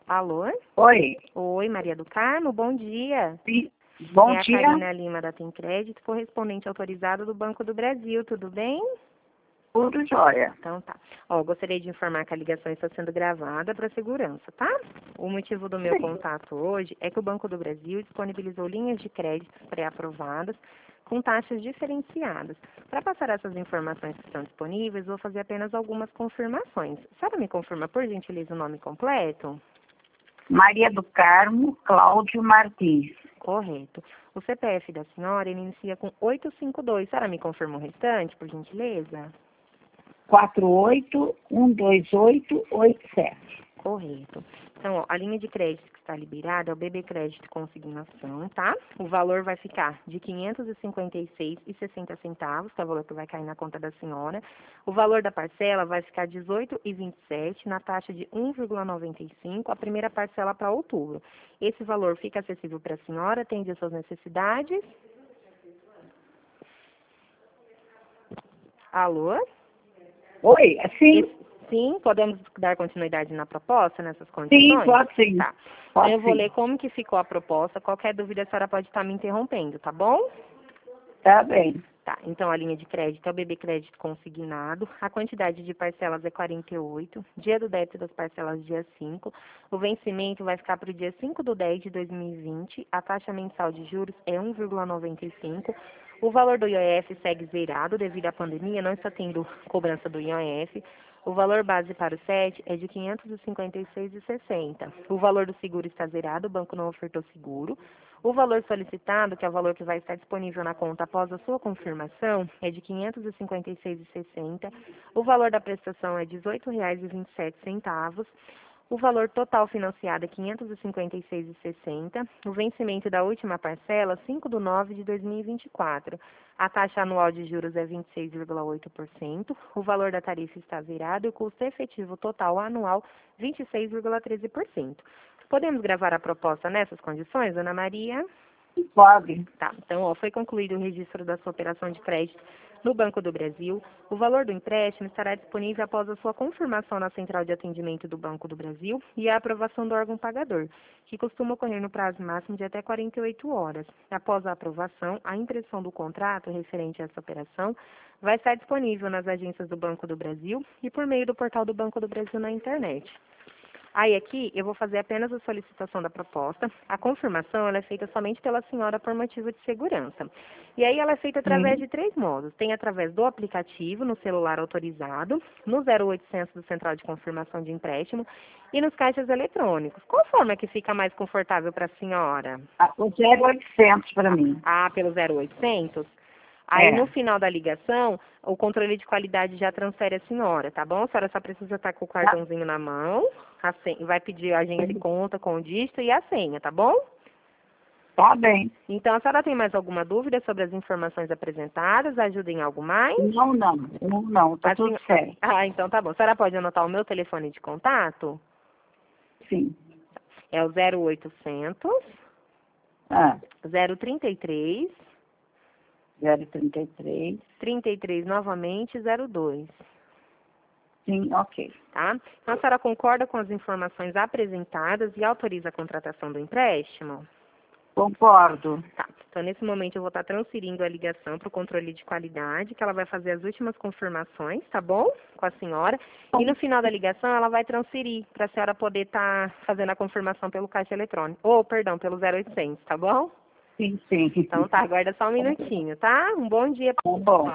Alô? Oi. Oi, Maria do Carmo, bom dia. Sim. Bom É a dia. Karina Lima da Tem Crédito, correspondente autorizado do Banco do Brasil, tudo bem? Tudo jóia. Então tá. Ó, gostaria de informar que a ligação está sendo gravada para segurança, tá? O motivo do meu Sim. contato hoje é que o Banco do Brasil disponibilizou linhas de crédito pré-aprovadas com taxas diferenciadas. Para passar essas informações que estão disponíveis, vou fazer apenas algumas confirmações. A senhora me confirma, por gentileza, o nome completo? Maria do Carmo Cláudio Martins. Correto. O CPF da senhora ele inicia com 852. A senhora me confirma o restante, por gentileza? 4812887. Correto. Então, ó, a linha de crédito que está liberada é o BB Crédito Consignação, tá? O valor vai ficar de R$ 556,60, que é o valor que vai cair na conta da senhora. O valor da parcela vai ficar R$ 18,27, na taxa de 1,95, a primeira parcela para outubro. Esse valor fica acessível para a senhora, atende às suas necessidades. Alô? Oi, assim? Sim, podemos dar continuidade na proposta, nessas condições? Sim, pode sim. Tá. Pode Eu vou sim. ler como que ficou a proposta. Qualquer dúvida, a senhora pode estar me interrompendo, tá bom? Tá bem. Tá, então a linha de crédito é o BB Crédito Consignado. A quantidade de parcelas é 48. Dia do débito das parcelas, dia 5. O vencimento vai ficar para o dia 5/10 de 2020. A taxa mensal de juros é 1,95. O valor do IOF segue zerado devido à pandemia, não está tendo cobrança do IOF. O valor base para o SET é de R$ 556,60. O valor do seguro está zerado, o banco não ofertou seguro. O valor solicitado, que é o valor que vai estar disponível na conta após a sua confirmação, é de R$ 556,60. O valor da prestação é R$ 18,27. O valor total financiado é R$ 556,60. O vencimento da última parcela, 5/9 de 2024. A taxa anual de juros é 26,8%. O valor da tarifa está zerado e o custo efetivo total anual, 26,13%. Podemos gravar a proposta nessas condições, Ana Maria? Pode. Tá, então, ó, foi concluído o registro da sua operação de crédito no Banco do Brasil. O valor do empréstimo estará disponível após a sua confirmação na Central de Atendimento do Banco do Brasil e a aprovação do órgão pagador, que costuma ocorrer no prazo máximo de até 48 horas. Após a aprovação, a impressão do contrato referente a essa operação vai estar disponível nas agências do Banco do Brasil e por meio do portal do Banco do Brasil na internet. Aí aqui eu vou fazer apenas a solicitação da proposta. A confirmação ela é feita somente pela senhora por motivo de segurança. E aí ela é feita através de 3 modos. Tem através do aplicativo, no celular autorizado, no 0800 do Central de Confirmação de Empréstimo e nos caixas eletrônicos. Qual forma que fica mais confortável para a senhora? O 0800 para mim. Ah, pelo 0800? Aí, É. no final da ligação, o controle de qualidade já transfere a senhora, tá bom? A senhora só precisa estar com o cartãozinho na mão, a senha, vai pedir a agência de conta com o dígito e a senha, tá bom? Tá bem. Então, a senhora tem mais alguma dúvida sobre as informações apresentadas? Ajuda em algo mais? Não. Tá tudo certo. Ah, então tá bom. A senhora pode anotar o meu telefone de contato? Sim. É o 0800 Ah, 033 033. 33 novamente 02. Sim, ok. Tá? Então, a senhora concorda com as informações apresentadas e autoriza a contratação do empréstimo? Concordo. Tá. Então, nesse momento, eu vou estar transferindo a ligação para o controle de qualidade, que ela vai fazer as últimas confirmações, tá bom? Com a senhora. E no final da ligação, ela vai transferir para a senhora poder estar fazendo a confirmação pelo caixa eletrônico. Perdão, pelo 0800, tá bom? Sim. Então, tá. Aguarda só um minutinho, tá? Um bom dia. Tá bom.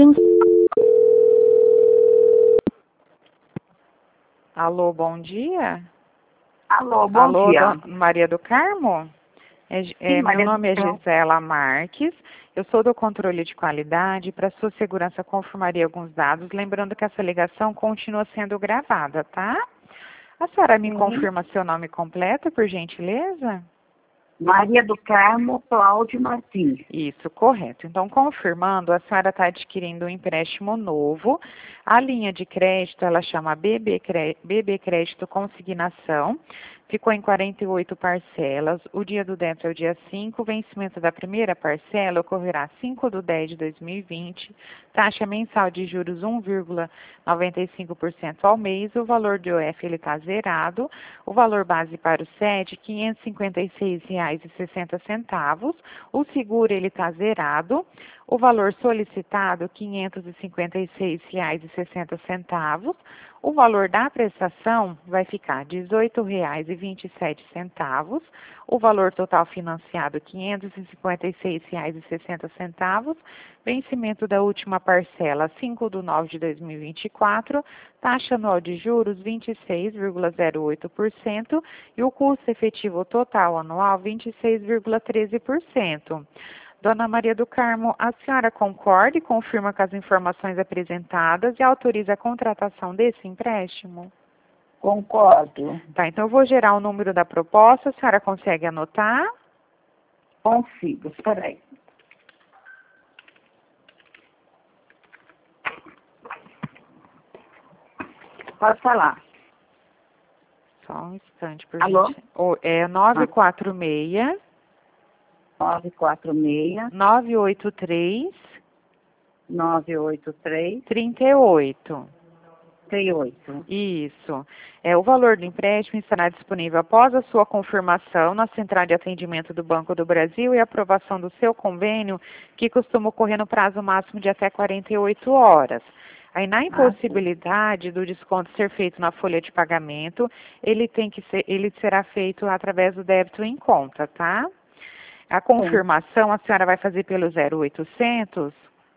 Alô, bom dia. Alô, bom Alô, dia. Maria do Carmo? Sim, Meu Maria do nome é Carmo. Gisela Marques, eu sou do controle de qualidade. Para sua segurança, confirmaria alguns dados, lembrando que essa ligação continua sendo gravada, tá? A senhora me confirma seu nome completo, por gentileza? Maria do Carmo Cláudio Martins. Isso, correto. Então, confirmando, a senhora está adquirindo um empréstimo novo. A linha de crédito, ela chama BB Crédito Consignação. ficou em 48 parcelas. O dia do débito é o dia 5. O vencimento da primeira parcela ocorrerá 5 de 10 de 2020. Taxa mensal de juros 1,95% ao mês. O valor do IOF está zerado. O valor base para o SED, R$ 556,60. O seguro está zerado. O valor solicitado, R$ 556,60. O valor da prestação vai ficar R$ 18,27. O valor total financiado, R$ 556,60. Vencimento da última parcela, 5 de 9 de 2024. Taxa anual de juros, 26,08%. E o custo efetivo total anual, 26,13%. Dona Maria do Carmo, a senhora concorda e confirma com as informações apresentadas e autoriza a contratação desse empréstimo? Concordo. Tá, então eu vou gerar o número da proposta, a senhora consegue anotar? Consigo. Espera aí. Pode falar. Só um instante, por Alô? gentileza. É 946 946 983 983 38. 38. Isso. O valor do empréstimo estará disponível após a sua confirmação na Central de Atendimento do Banco do Brasil e aprovação do seu convênio, que costuma ocorrer no prazo máximo de até 48 horas. Aí, na impossibilidade do desconto ser feito na folha de pagamento, ele será feito através do débito em conta, tá? A confirmação a senhora vai fazer pelo 0800?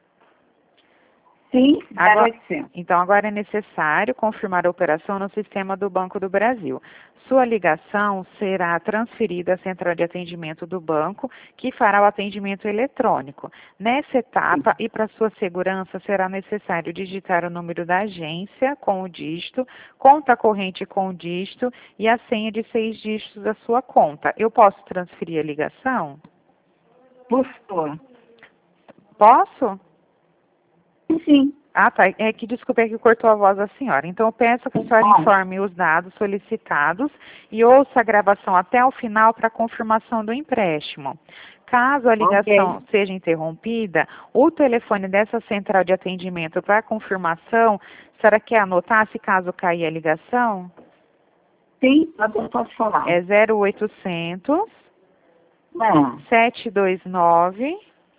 Sim, Agora, 0800. então, agora é necessário confirmar a operação no sistema do Banco do Brasil. Sua ligação será transferida à central de atendimento do banco, que fará o atendimento eletrônico. Nessa etapa, e para sua segurança, será necessário digitar o número da agência com o dígito, conta corrente com o dígito e a senha de 6 dígitos da sua conta. Eu posso transferir a ligação? Por favor. Posso? Sim. Ah, tá. Desculpe, é que cortou a voz da senhora. Então, eu peço que a senhora informe os dados solicitados e ouça a gravação até o final para confirmação do empréstimo. Caso a ligação seja interrompida, o telefone dessa central de atendimento para confirmação, a senhora quer anotar se caso cair a ligação? Sim, agora pode falar. É 0800 Não. 729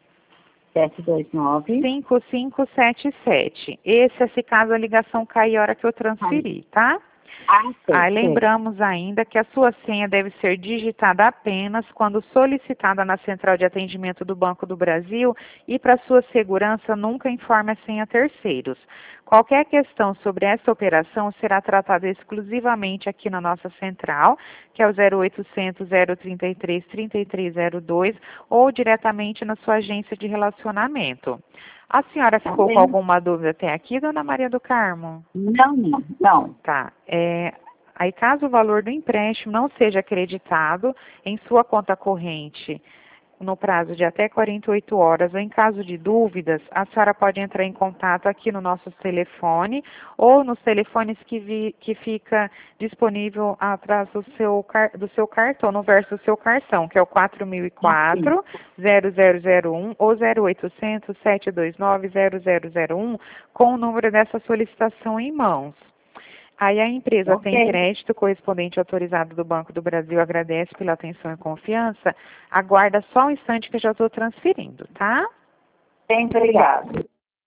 729. 5577. Esse é se caso a ligação cair a hora que eu transferir, tá? Sei. Lembramos ainda que a sua senha deve ser digitada apenas quando solicitada na Central de Atendimento do Banco do Brasil e, para sua segurança, nunca informe a senha a terceiros. Qualquer questão sobre essa operação será tratada exclusivamente aqui na nossa central, que é o 0800 033 3302, ou diretamente na sua agência de relacionamento. A senhora ficou com alguma dúvida até aqui, dona Maria do Carmo? Não. Tá. Aí, caso o valor do empréstimo não seja acreditado em sua conta corrente no prazo de até 48 horas, ou em caso de dúvidas, a senhora pode entrar em contato aqui no nosso telefone ou nos telefones que fica disponível atrás do seu cartão, no verso do seu cartão, que é o 4004-0001 ou 0800 729 0001, com o número dessa solicitação em mãos. Aí a empresa tem crédito correspondente autorizado do Banco do Brasil, agradece pela atenção e confiança. Aguarda só um instante que eu já estou transferindo, tá? Bem, obrigado.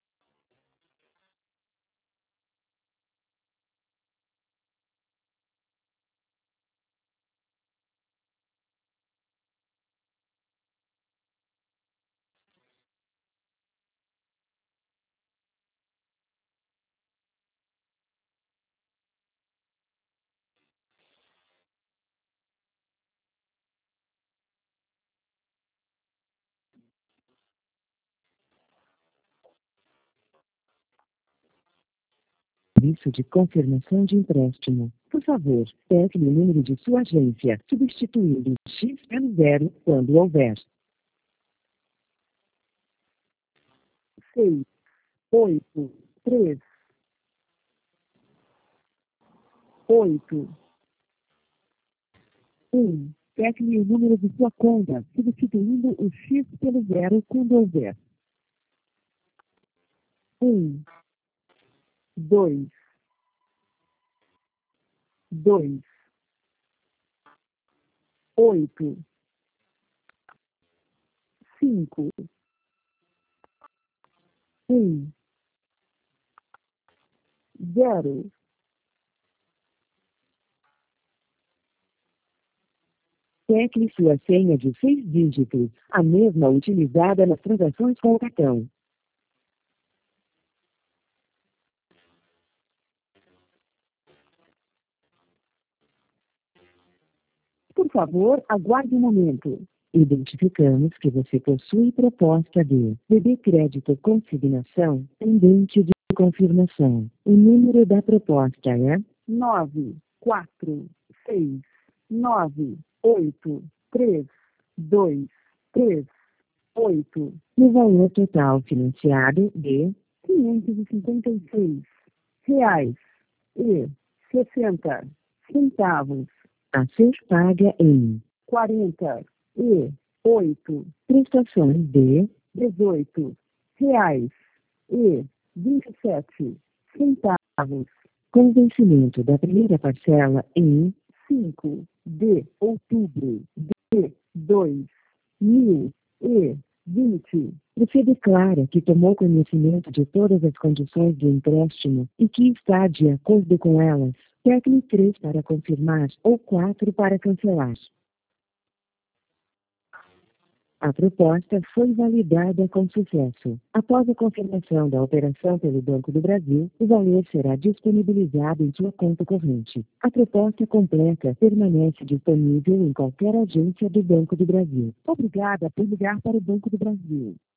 Serviço de confirmação de empréstimo. Por favor, pegue o número de sua agência, substituindo X pelo 0 quando houver. 6, 8, 3, 8, 1. Tecle o número de sua conta, substituindo o X pelo 0 quando houver. 1, 2, 2, 8, 5, 1, 0. Tecle sua senha de 6 dígitos, a mesma utilizada nas transações com o cartão. Por favor, aguarde um momento. Identificamos que você possui proposta de BB Crédito Consignação pendente de confirmação. O número da proposta é 9, 4, 6, 9, 8, 3, 2, 3, 8. No valor total financiado de R$ 556,60 a ser paga em 48 prestações de R$ 18,27, com vencimento da primeira parcela em 5 de outubro de 2020. Você declara que tomou conhecimento de todas as condições do empréstimo e que está de acordo com elas. Tecle 3 para confirmar ou 4 para cancelar. A proposta foi validada com sucesso. Após a confirmação da operação pelo Banco do Brasil, o valor será disponibilizado em sua conta corrente. A proposta completa permanece disponível em qualquer agência do Banco do Brasil. Obrigada por ligar para o Banco do Brasil.